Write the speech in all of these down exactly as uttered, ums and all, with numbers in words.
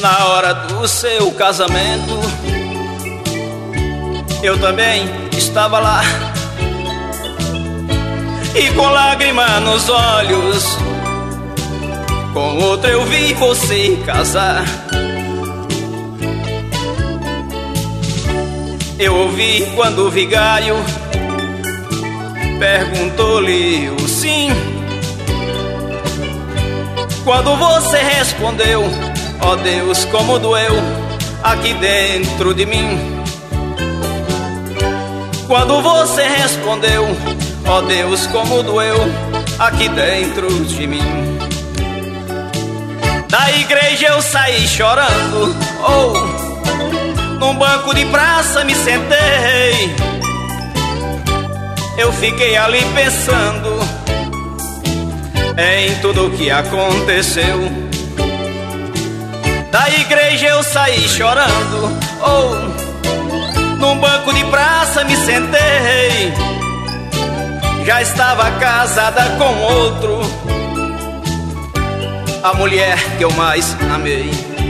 Na hora do seu casamento, eu também estava lá, e com lágrima nos olhos, com outra eu vi você casar. Eu ouvi quando o vigário perguntou-lhe o sim. Quando você respondeu, ó Deus, como doeu aqui dentro de mim. Quando você respondeu, ó Deus, como doeu aqui dentro de mim. Da igreja eu saí chorando, oh, num banco de praça me sentei. Eu fiquei ali pensando em tudo o que aconteceu. Da igreja eu saí chorando, oh, num banco de praça me sentei. Já estava casada com outro, a mulher que eu mais amei.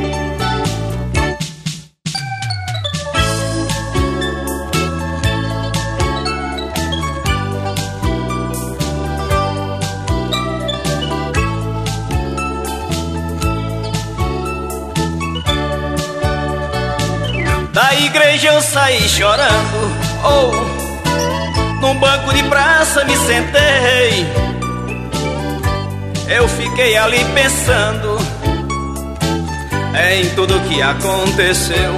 Da igreja eu saí chorando, oh, num banco de praça me sentei. Eu fiquei ali pensando em tudo que aconteceu.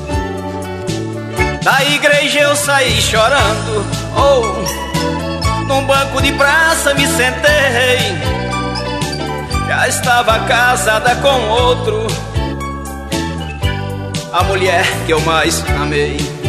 Da igreja eu saí chorando, oh, num banco de praça me sentei. Já estava casada com outro, a mulher que eu mais amei.